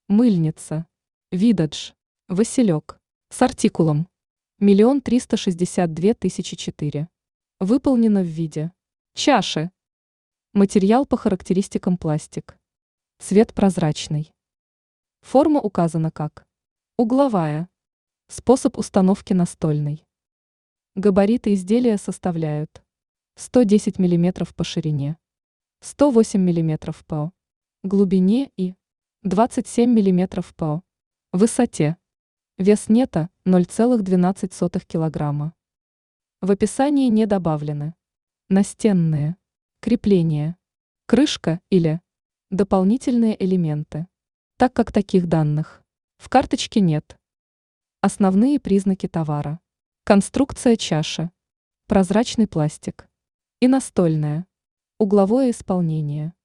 Мыльница. Видадж. Василек. С артикулом 1 362 004. Выполнено в виде чаши. Материал по характеристикам пластик. Цвет прозрачный. Форма указана как угловая. Способ установки настольный. Габариты изделия составляют 110 мм по ширине, 108 мм по глубине и 27 мм по высоте. Вес нета 0,12 кг. В описании не добавлены настенные, крепления, крышка или дополнительные элементы, так как таких данных в карточке нет. Основные признаки товара. Конструкция чаши. Прозрачный пластик. И настольная. Угловое исполнение.